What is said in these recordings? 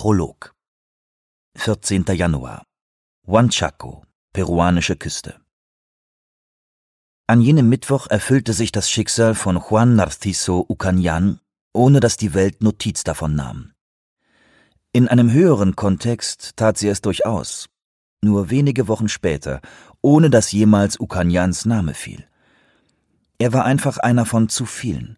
Prolog 14. Januar Huanchaco, peruanische Küste. An jenem Mittwoch erfüllte sich das Schicksal von Juan Narciso Ucañán, ohne dass die Welt Notiz davon nahm. In einem höheren Kontext tat sie es durchaus, nur wenige Wochen später, ohne dass jemals Ucañáns Name fiel. Er war einfach einer von zu vielen.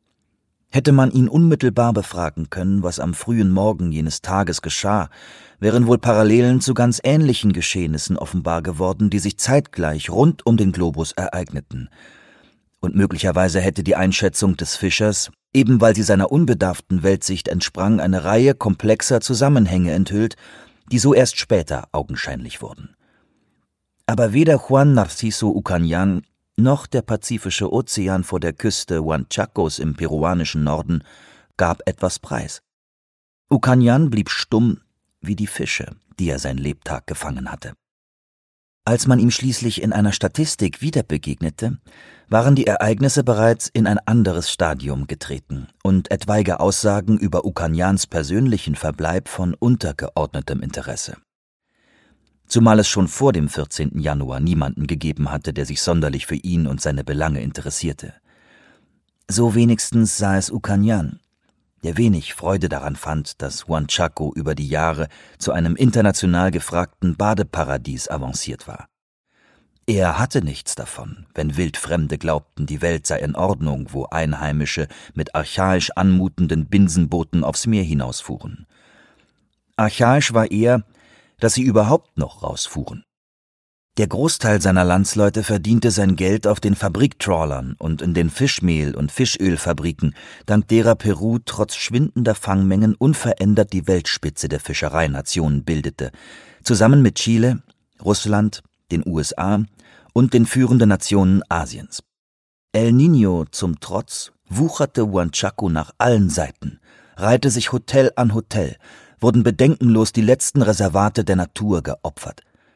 Hätte man ihn unmittelbar befragen können, was am frühen Morgen jenes Tages geschah, wären wohl Parallelen zu ganz ähnlichen Geschehnissen offenbar geworden, die sich zeitgleich rund um den Globus ereigneten. Und möglicherweise hätte die Einschätzung des Fischers, eben weil sie seiner unbedarften Weltsicht entsprang, eine Reihe komplexer Zusammenhänge enthüllt, die so erst später augenscheinlich wurden. Aber weder Juan Narciso Ucañán noch der Pazifische Ozean vor der Küste Huanchacos im peruanischen Norden gab etwas preis. Ucañán blieb stumm wie die Fische, die er sein Lebtag gefangen hatte. Als man ihm schließlich in einer Statistik wieder begegnete, waren die Ereignisse bereits in ein anderes Stadium getreten und etwaige Aussagen über Ucañáns persönlichen Verbleib von untergeordnetem Interesse. Zumal es schon vor dem 14. Januar niemanden gegeben hatte, der sich sonderlich für ihn und seine Belange interessierte. So wenigstens sah es Ucañán, der wenig Freude daran fand, dass Huanchaco über die Jahre zu einem international gefragten Badeparadies avanciert war. Er hatte nichts davon, wenn Wildfremde glaubten, die Welt sei in Ordnung, wo Einheimische mit archaisch anmutenden Binsenbooten aufs Meer hinausfuhren. Archaisch war eher, dass sie überhaupt noch rausfuhren. Der Großteil seiner Landsleute verdiente sein Geld auf den Fabriktrawlern und in den Fischmehl- und Fischölfabriken, dank derer Peru trotz schwindender Fangmengen unverändert die Weltspitze der Fischereinationen bildete, zusammen mit Chile, Russland, den USA und den führenden Nationen Asiens. El Niño zum Trotz wucherte Huanchaco nach allen Seiten, reihte sich Hotel an Hotel, wurden bedenkenlos die letzten Reservate der Natur geopfert.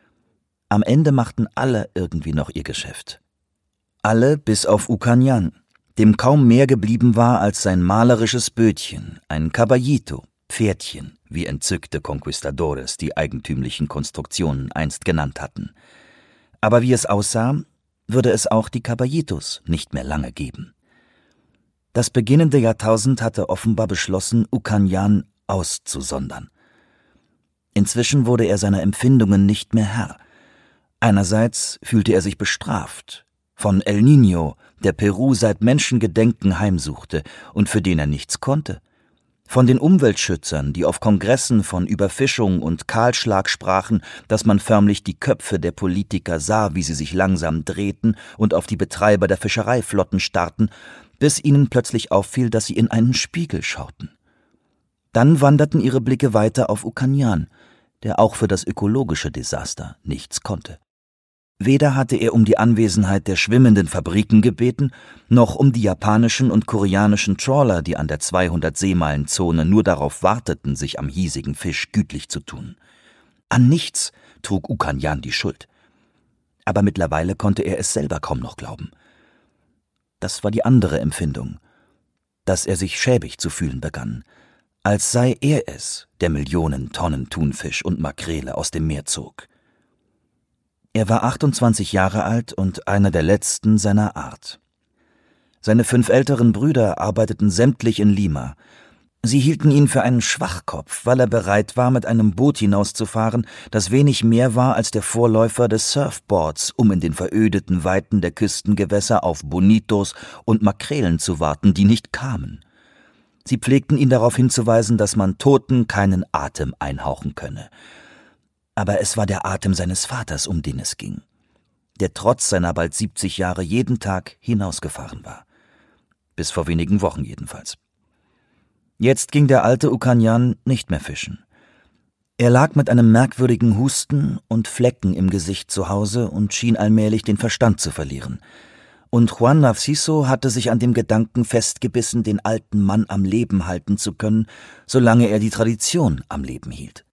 Am Ende machten alle irgendwie noch ihr Geschäft. Alle bis auf Ucañán, dem kaum mehr geblieben war als sein malerisches Bötchen, ein Caballito, Pferdchen, wie entzückte Conquistadores die eigentümlichen Konstruktionen einst genannt hatten. Aber wie es aussah, würde es auch die Caballitos nicht mehr lange geben. Das beginnende Jahrtausend hatte offenbar beschlossen, Ucañán auszusondern. Inzwischen wurde er seiner Empfindungen nicht mehr Herr. Einerseits fühlte er sich bestraft von El Niño, der Peru seit Menschengedenken heimsuchte und für den er nichts konnte, von den Umweltschützern, die auf Kongressen von Überfischung und Kahlschlag sprachen, dass man förmlich die Köpfe der Politiker sah, wie sie sich langsam drehten und auf die Betreiber der Fischereiflotten starrten, bis ihnen plötzlich auffiel, dass sie in einen Spiegel schauten. Dann wanderten ihre Blicke weiter auf Ucañán, der auch für das ökologische Desaster nichts konnte. Weder hatte er um die Anwesenheit der schwimmenden Fabriken gebeten, noch um die japanischen und koreanischen Trawler, die an der 200-Seemeilen-Zone nur darauf warteten, sich am hiesigen Fisch gütlich zu tun. An nichts trug Ucañán die Schuld. Aber mittlerweile konnte er es selber kaum noch glauben. Das war die andere Empfindung, dass er sich schäbig zu fühlen begann, als sei er es, der Millionen Tonnen Thunfisch und Makrele aus dem Meer zog. Er war 28 Jahre alt und einer der letzten seiner Art. Seine 5 älteren Brüder arbeiteten sämtlich in Lima. Sie hielten ihn für einen Schwachkopf, weil er bereit war, mit einem Boot hinauszufahren, das wenig mehr war als der Vorläufer des Surfboards, um in den verödeten Weiten der Küstengewässer auf Bonitos und Makrelen zu warten, die nicht kamen. Sie pflegten ihn darauf hinzuweisen, dass man Toten keinen Atem einhauchen könne. Aber es war der Atem seines Vaters, um den es ging, der trotz seiner bald 70 Jahre jeden Tag hinausgefahren war. Bis vor wenigen Wochen jedenfalls. Jetzt ging der alte Ucañán nicht mehr fischen. Er lag mit einem merkwürdigen Husten und Flecken im Gesicht zu Hause und schien allmählich den Verstand zu verlieren. Und Juan Narciso hatte sich an dem Gedanken festgebissen, den alten Mann am Leben halten zu können, solange er die Tradition am Leben hielt.